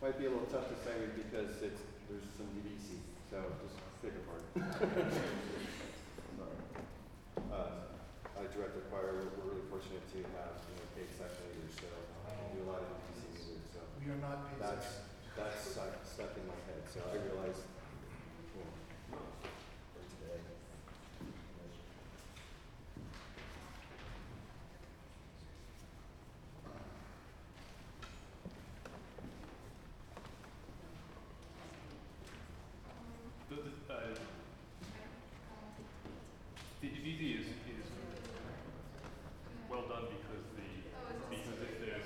Might be a little tough to say because there's some DVC, so just pick apart. I direct the choir. We're really fortunate to have paid section leaders, so I can do a lot of DVC music. So We are not paid section. that's stuck in my head. So I realized for today. The DVD is well done because if there's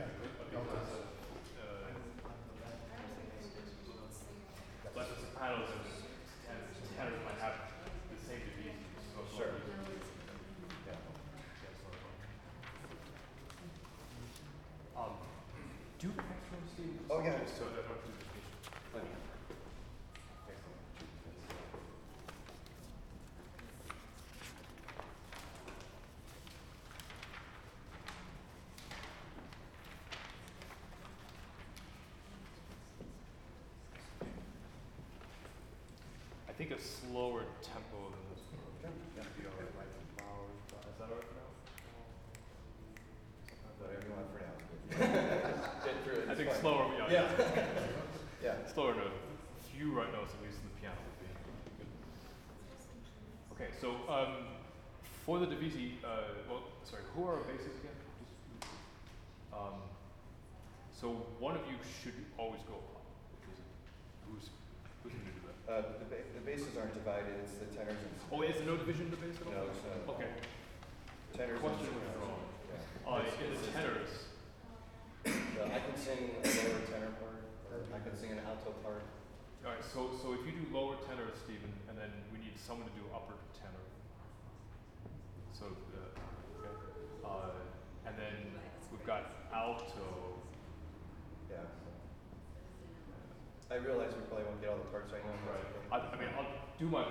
like the sopranos and tenors might have the same DVD. So Sure. Do extra Steve? Oh, yeah. So that Plenty. I think a slower tempo than this one. Yeah. Would be all right. Like flowers. Is that all right for now? Whatever you want for now. Get through it. I it's think fine. slower. Yeah. Yeah. Slower note. Few right notes, at least in the piano, would be good. Okay, so for the Divisi, who are our basses again? So one of you should always go up. Who's going to do that? The basses aren't divided. It's the tenors and Oh, is there no division in the bass at all? no, it's not. Okay. Tenors Question and withdrawn. yeah. In the tenors, I can sing a lower tenor part, or I can sing an alto part. all right. So if you do lower tenor, Stephen, and then we need someone to do upper tenor. So okay, and then we've got alto. Yeah. I realize we probably won't get all the parts right now. Right. Okay. I mean, I'll do my.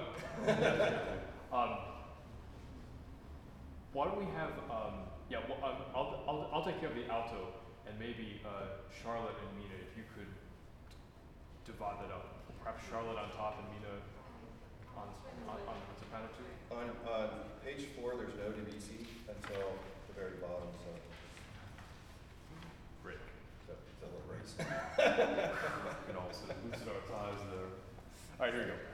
Why don't we have? I'll take care of the alto, and maybe Charlotte and Mina, if you could divide that up. Perhaps Charlotte on top and Mina on soprano too. On page 4, there's no DVC until the very bottom, so Great. it's a little race. We can also loosen our ties there. All right, here we go.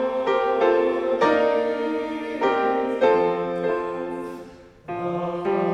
Oh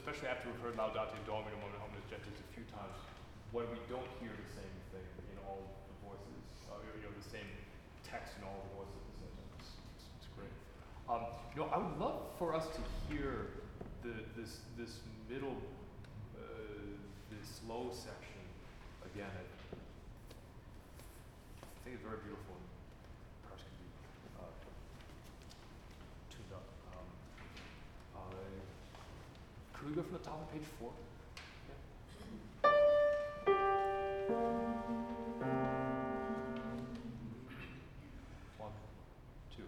especially after we've heard Laudate Domino Omnis Gentis a few times, when we don't hear the same thing in all the voices, the same text in all the voices at the same time. It's great. I would love for us to hear this middle, this slow section again. I think it's very beautiful and perhaps can be tuned up. Could we go from the top of page 4? One, two.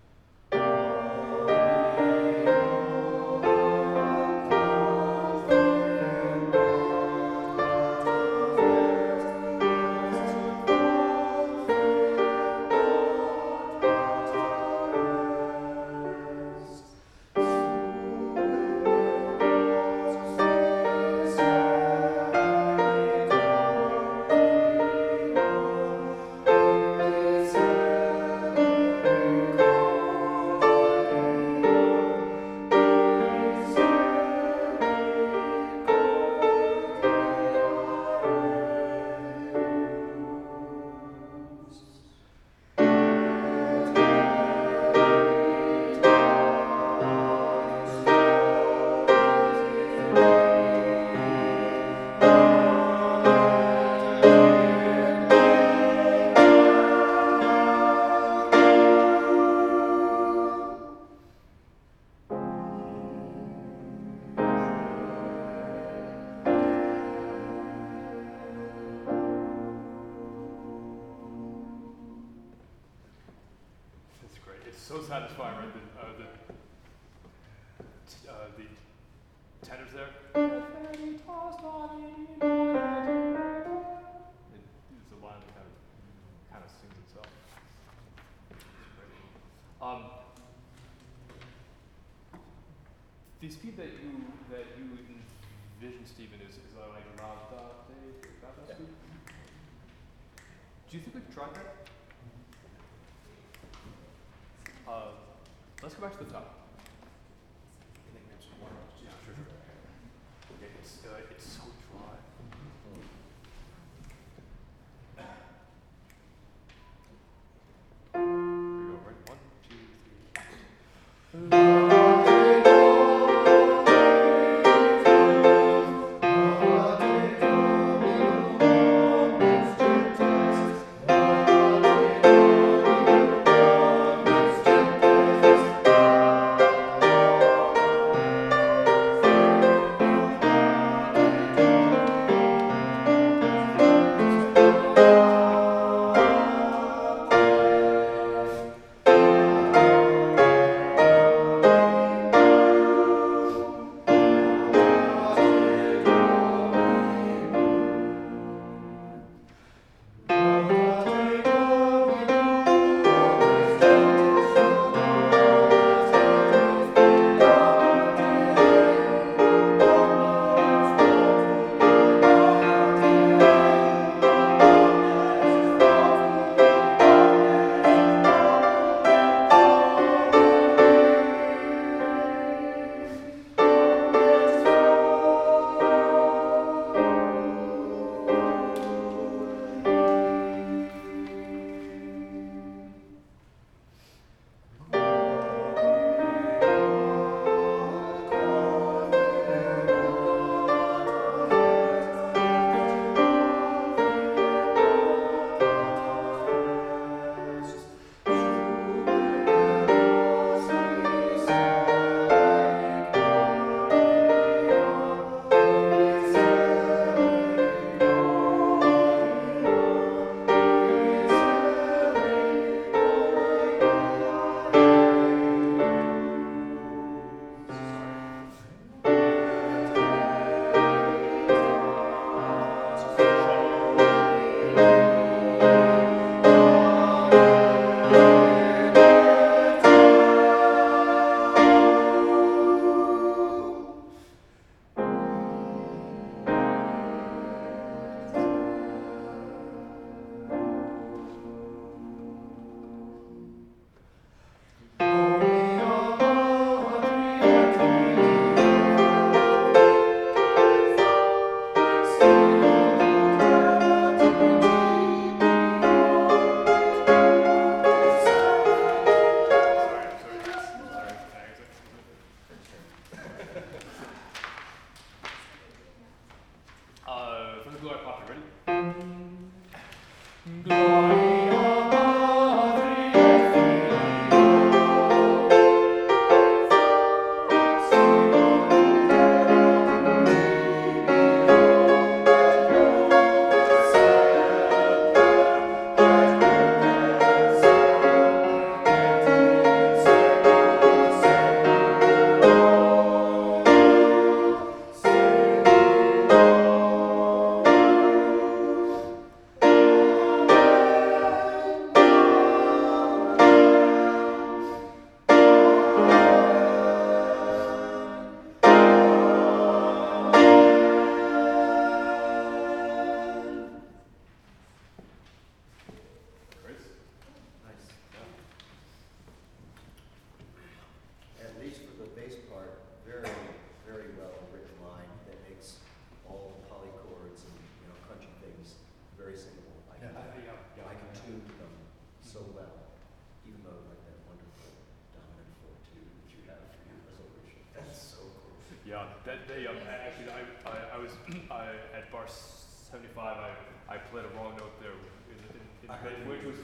So satisfying, right? The tenors there. It's a line that kind of sings itself. It's great. The speed that you envision, Stephen, is like around that speed. Do you think we could try that? Let's go back to the top. Can they grab some water? Yeah, sure. Okay, it's so dry. Here we go, right? 1, 2, 3. Yeah, that they actually I was at bar 75. I played a wrong note there I heard you. which was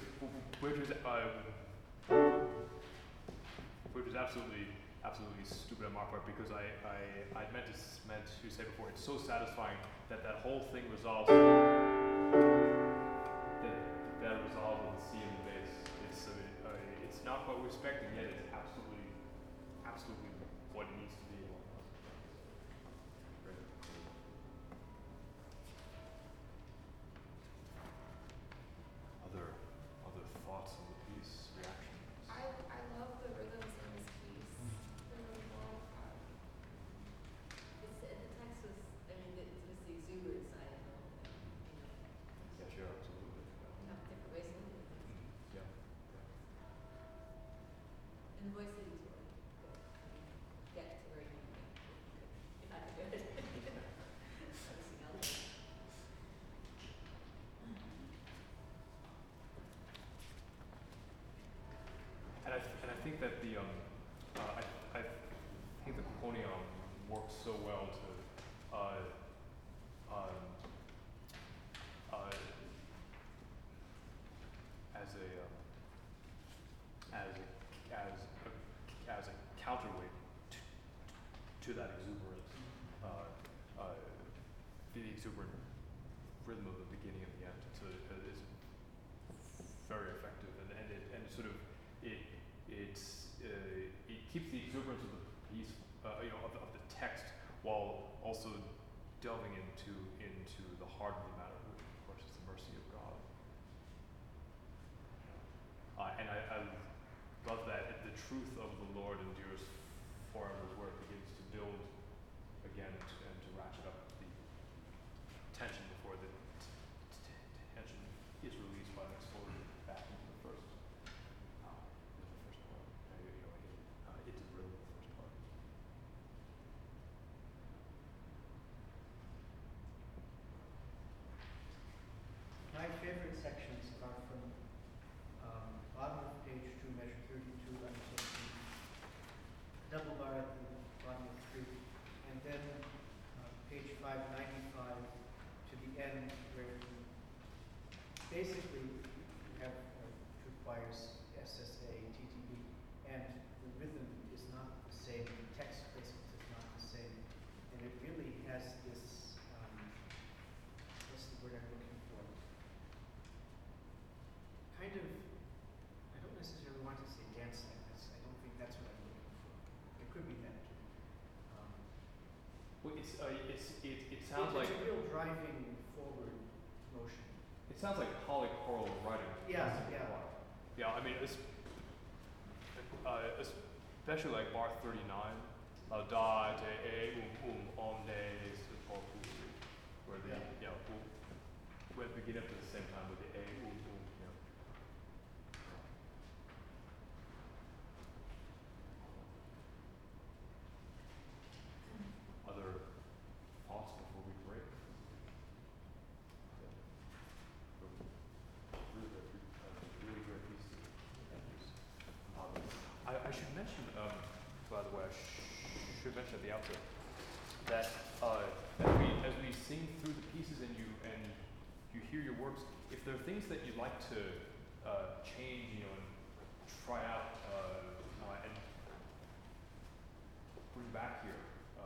absolutely stupid on my part because I meant to say before it's so satisfying that whole thing resolves that resolves with the C and the bass. It's not what we're expecting yet. It's absolutely what it needs to be. Great. Other thoughts on the piece, reactions? I love the rhythms in this piece. They're really well. It's the text was. I mean, it's the exuberant side of the whole thing. Yeah, sure, absolutely. You have different ways of looking at things. Yeah. And the voice leads were good. Get to where you want to get. If I could do it. Everything else. And I think that the I think the Quonium works so well to um, uh, as a counterweight to that exuberance, the exuberant rhythm of the beginning and the end. It's very effective, and it sort of it keeps the exuberance of the piece, of the text, while also delving into the heart of the matter, which of course is the mercy of God. And I love that the truth of the Lord endures forever, where it begins to build again and to ratchet up the tension before the tension is released by the explosion back into the first part. Into the rhythm of the first part. My favorite sections are from bottom of page 2, measure 32, until the double bar at the bottom of 3, and then page 595 to the end, where you basically you have two choirs, SSA, TTB, and the rhythm is not the same, the text placement is not the same, and it really has this, what's the word I'm looking for? Kind of, I don't necessarily want to say dance like this. I don't think that's what I'm looking for. It could be that too. Well, it sounds like it's a real driving forward motion. it sounds like polychoral writing. Yeah, yeah. Yeah, I mean, especially like bar 39, da, de, om, de, where the where we begin up at the same time with the a, Other thoughts before we break? Really great piece. I should mention, by the way, should mention at the outset that as we sing through the pieces and you hear your works, if there are things that you'd like to change, and try out, and bring back here,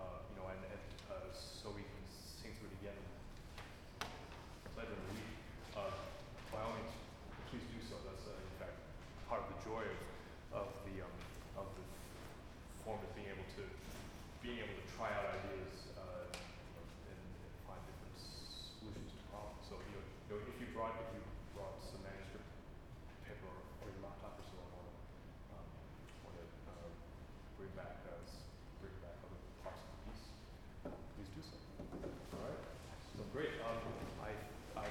so we can sing through it again later in the week, by all means, please do so. That's in fact part of the joy of the form is being able to try out ideas, and find different solutions to problems. So if you brought some manuscript paper or your laptop or so on, want to bring back other parts of the piece, please do so. All right. So great. I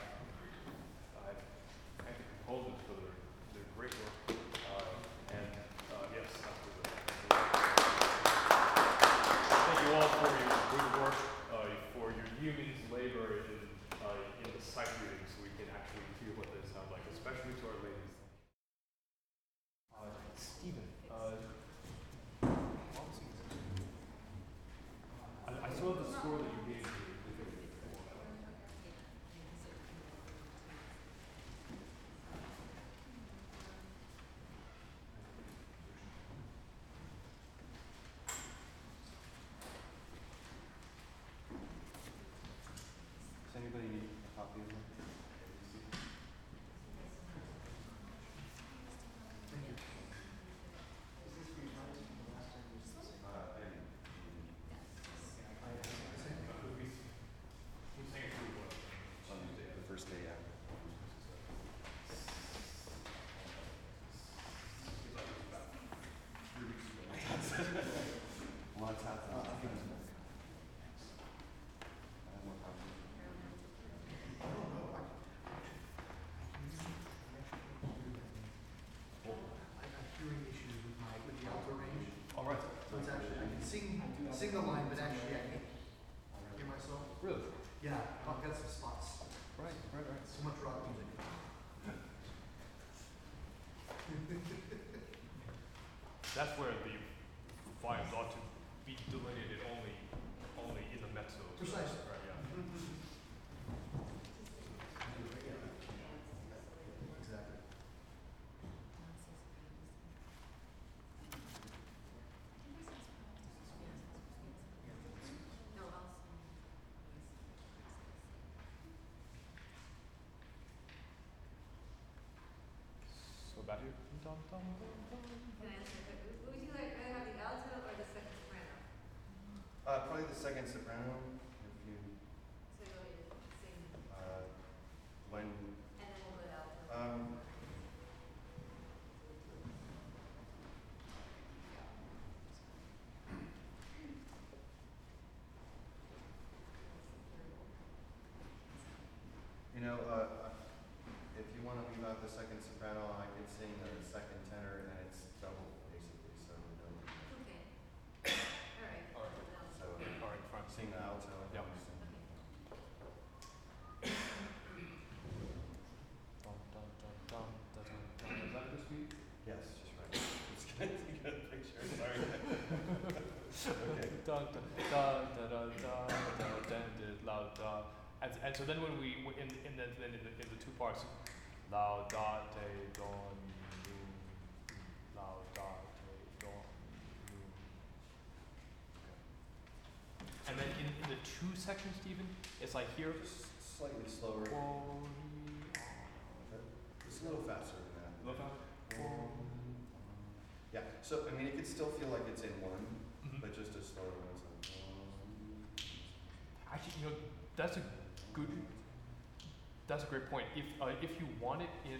thank the composers for their great work. And yes, absolutely. Thank you all for your good work, for your yeoman's labor in the sight reading, so we can actually hear what they sound like, especially to our ladies. Stephen, sing the line, but actually I can't hear myself. Really? Yeah, I've got some spots. Right. So much rock music. That's where the volumes ought to be delineated only in the mezzo. Precisely. Right, yeah. Exactly. No, also. So back here. Dum, dum, dum, dum. Can I answer that? Would you like rather have the alto or the second soprano? Probably the second soprano, if you, So you want me to sing, when, and then we'll go to alto. you know, if you wanna leave out the second soprano, I could sing the second tenor, and it's double, basically, so we don't. Okay. All right. All right. So, All right, fine. sing the alto and then Yep. we sing. Dum, dum, dum, dum, da, dum, dum. Is that this beat? Yes, just right. It's good to get a picture, sorry. Okay. Dun, dun, dun, da, da, da, da, da, da, la, da. And so then when we in the two parts, la da te don nu, la da te don nu. And then in the two sections, Stephen, it's like here. Just slightly slower. Just a little faster than that. Look out. Yeah, so, I mean, it could still feel like it's in one, Mhm. but just a slower one, so. Actually, you know, that's a great point. If you want it in,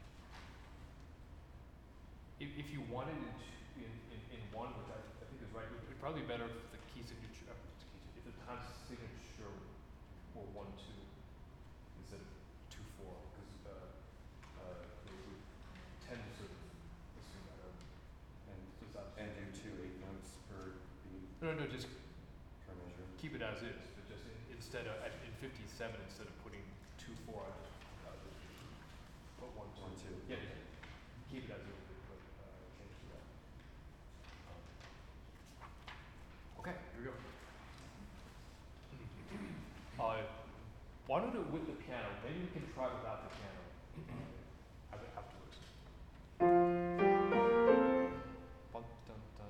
if you wanted it in one, which I think is right, it'd probably be better if the key signature, if the time signature were 1-2 instead of 2-4, because we tend to sort of assume that. And, Does that? and do 2 8 notes per beat No, just per measure. keep it as is, but just instead of in 57, instead of putting 2-4, I just put 1-2. 1 2. Yeah, keep it as is, but change to that. Okay, here we go. Why don't we do it with the piano? Maybe we can try without the piano afterwards. Bum, dum, dum,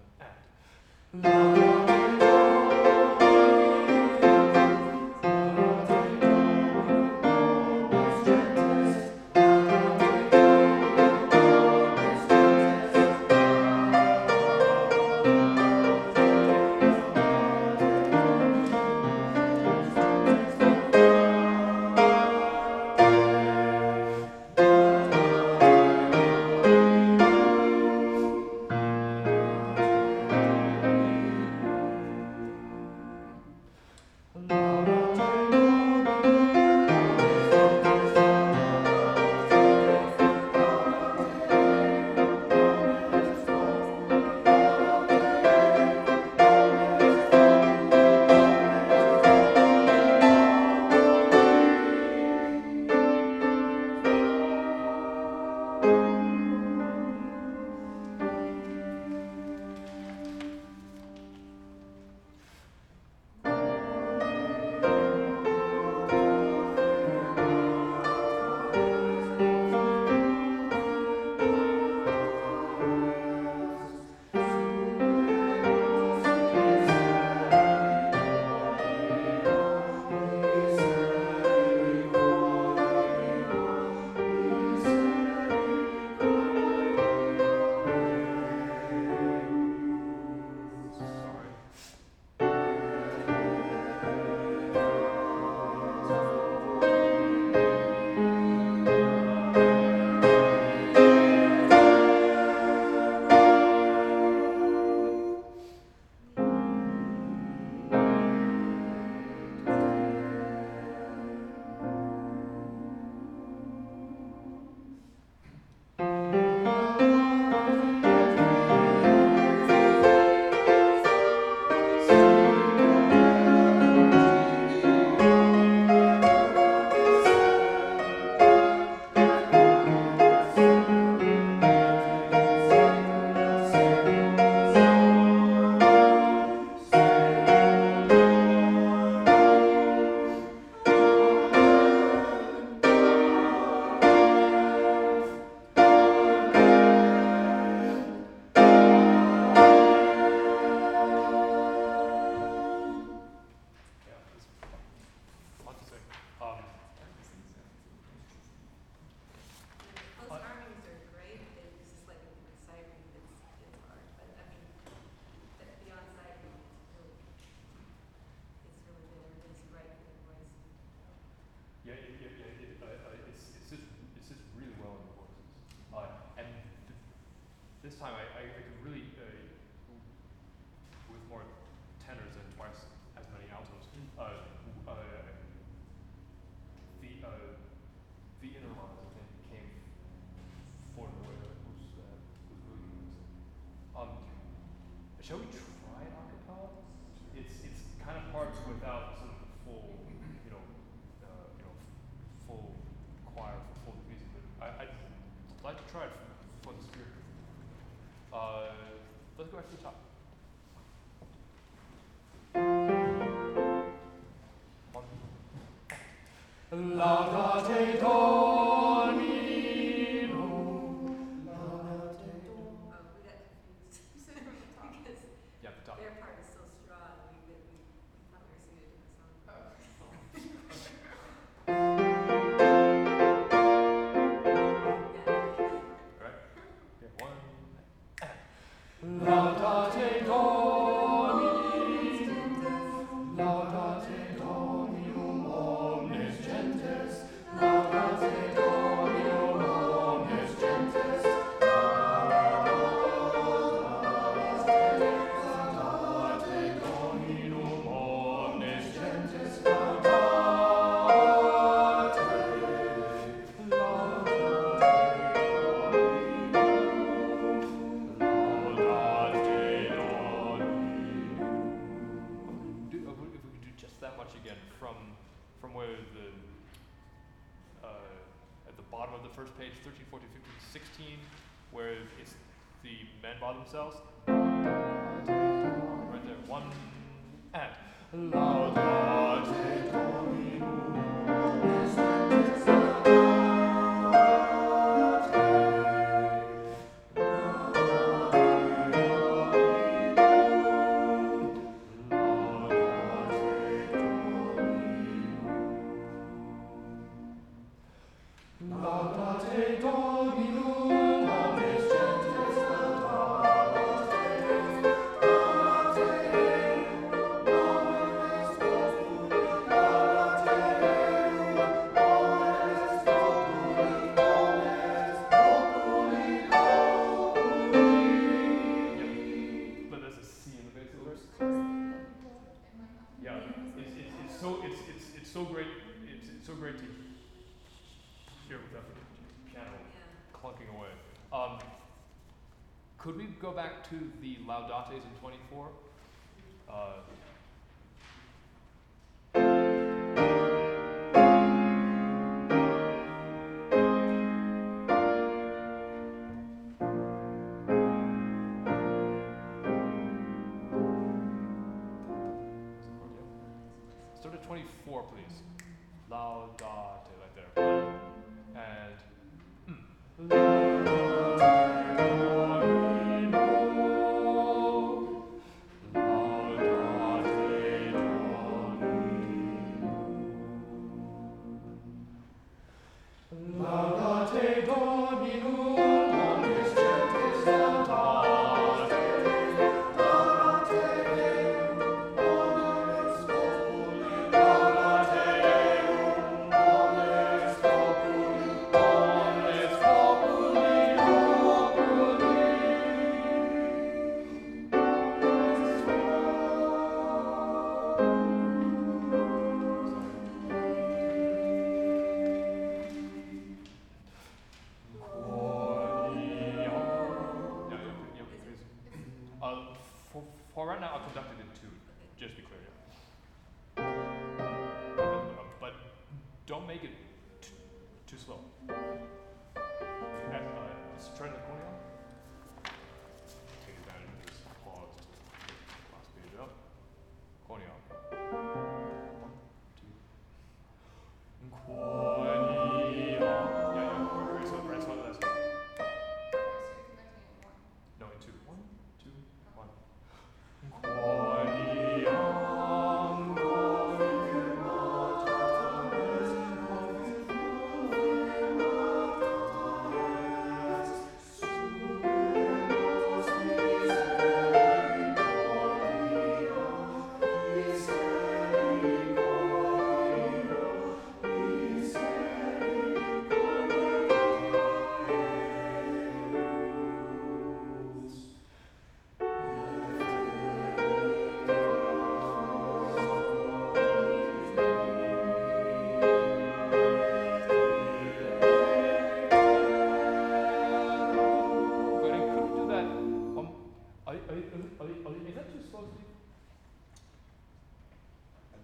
the inner lines, I think, came for the way that was really good. Shall we try an acapella? It's kind of hard without sort of the full, full choir for full music, but I'd like to try it for the spirit. Let's go back to the top. Laudate Domino. Oh, we got confused. Because Yeah, the top. their part is so strong, we thought we were singing a different song. Alright. Okay, one. Laudate Domini. Laudate Dominum omnes gentes. Laudate Dominum omnes gentes. Laudate Dominum omnes gentes. If we could do just that much again from where the at the bottom of the first page, 13, 14, 15, 16, where it's the men by themselves. Right there, one and Laudate Dominum. Laudate Dominum omnes gentes, laudate, laudate omnes populi, laudate omnes populi, omnes populi, Yeah, but there's a C in the base of the verse. Yeah, it's so great. It's so great to hear without the piano clunking away. Could we go back to the Laudates in 24? Start at 24, please. Laudate, right there. One, and Laudate Domino. Laudate Domino. Laudate Dominum omnes gentes, laudate, laudate omnes populi, laudate omnes populi, omnes populi, for right now, I'll conduct it in two, just to be clear. But don't make it too slow. Let's try the corneal. Take advantage of this pause to get the last page up. Corneal. One, two. Corneal. Yeah, right slow, that's it. No, in two. One, two, one. Corneal.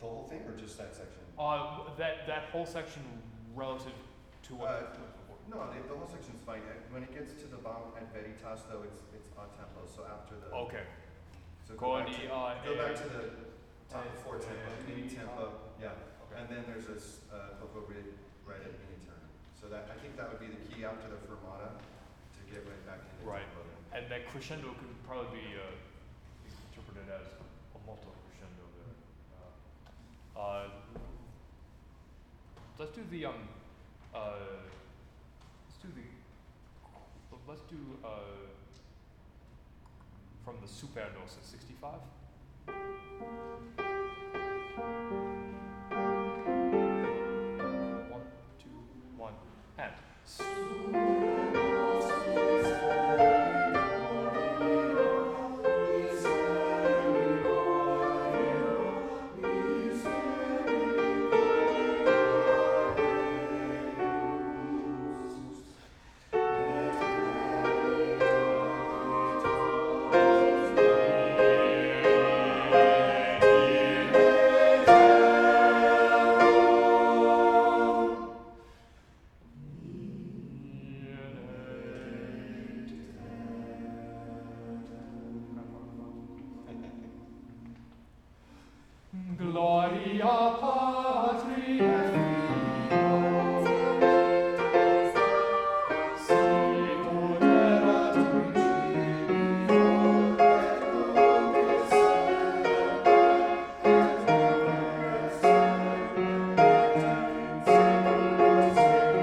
The whole thing or just that section? That whole section relative to what Uh, was before. No, the whole section's fine. When it gets to the bottom at Veritas though, it's a tempo, so after the. Okay. So Go on back the, to, go back and- to the top before tempo, mini tempo, yeah. Okay. And then there's this, poco right at mini turn. So that, I think that would be the key after the fermata to get right back into Right. tempo. And that crescendo could probably be interpreted as a molto crescendo there. Let's do the let's do from the Supernos at 65. One, two, one, and. Gloria Patri et Filio, sicut erat in cielo, et nunc et semper, et semper, et in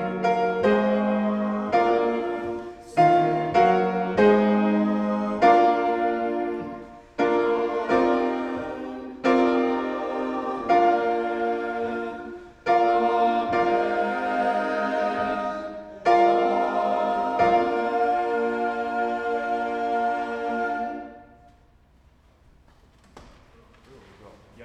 Yeah,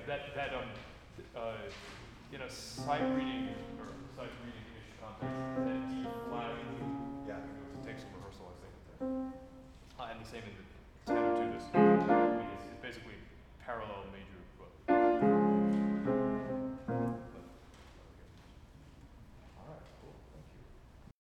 in a sight reading or sight reading-ish context, that D flat, Yeah. we have to take some rehearsal, I think. And the same in the tenor too. This, I mean, it's basically parallel major